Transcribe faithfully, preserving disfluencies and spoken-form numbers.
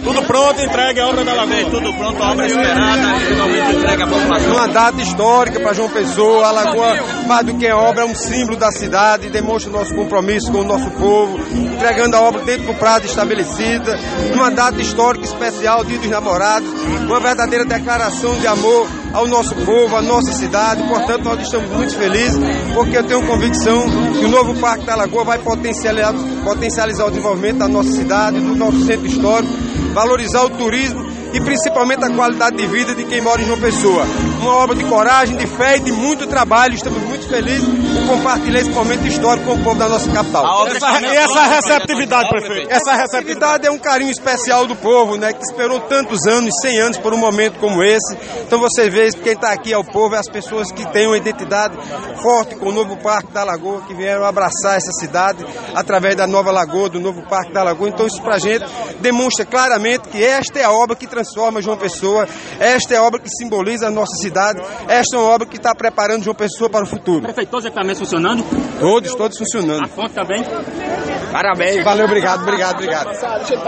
Tudo pronto, entregue a obra da Lagoa. Tudo pronto, a obra esperada, finalmente entregue à população. Uma data histórica para João Pessoa. A Lagoa, mais do que a obra, é um símbolo da cidade, demonstra o nosso compromisso com o nosso povo, entregando a obra dentro do prazo estabelecida. Uma data histórica especial, Dia dos Namorados, uma verdadeira declaração de amor ao nosso povo, à nossa cidade. Portanto, nós estamos muito felizes, porque eu tenho convicção que o novo Parque da Lagoa vai potencializar, potencializar o desenvolvimento da nossa cidade, do nosso centro histórico, valorizar o turismo e principalmente a qualidade de vida de quem mora em João Pessoa. Uma obra de coragem, de fé e de muito trabalho. Estamos muito felizes por compartilhar esse momento histórico com o povo da nossa capital. Essa, e essa receptividade, prefeito? Essa receptividade é um carinho especial do povo, né, que esperou tantos anos, cem anos, por um momento como esse. Então você vê, quem está aqui é o povo, é as pessoas que têm uma identidade forte com o novo Parque da Lagoa, que vieram abraçar essa cidade através da nova Lagoa, do novo Parque da Lagoa. Então isso pra gente demonstra claramente que esta é a obra que transforma João Pessoa, esta é a obra que simboliza a nossa cidade, esta é uma obra que está preparando João Pessoa para o futuro. Prefeito, todos os equipamentos funcionando? Todos, todos funcionando. A fonte também? Parabéns. Valeu, obrigado, obrigado, obrigado.